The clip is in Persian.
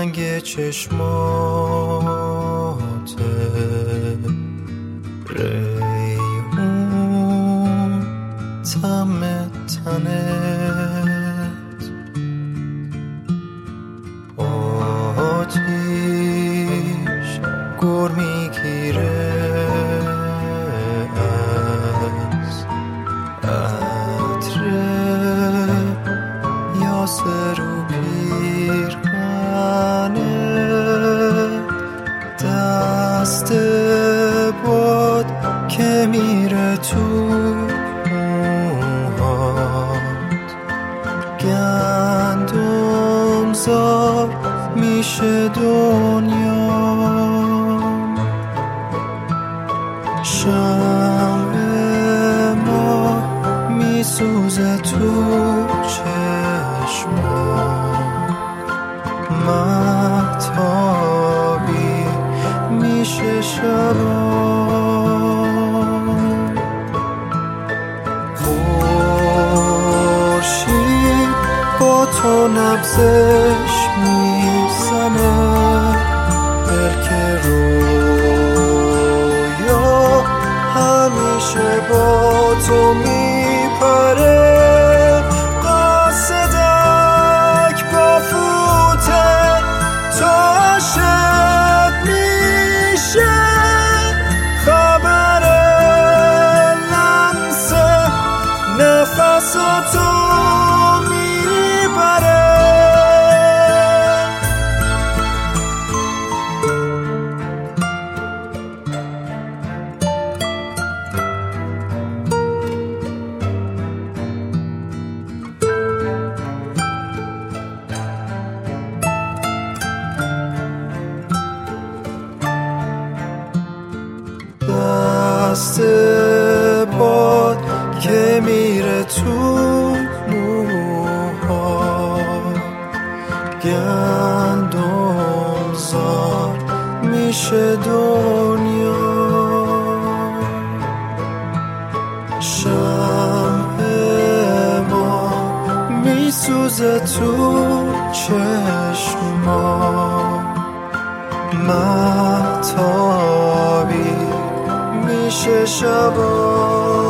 رنگ چشمات ریحون طعم تنت آتیش گر میگیره از عطر یاسر و پیرهنت دست باد که میره تو موهات گندم زار میشه دنیا شمع ما میسوزه تو چشمات مهتابی میشه شبا خورشید با تو نبضش میزنه ملک رویا همیشه با تو میپره قاصدک با فوته تو عاشق میشه خبر لمس نفس تو میبره دست باد که میره تو موهات گندم زار میشه دنیا شمع ما میسوزه تو چشما مهتابی میشه شبا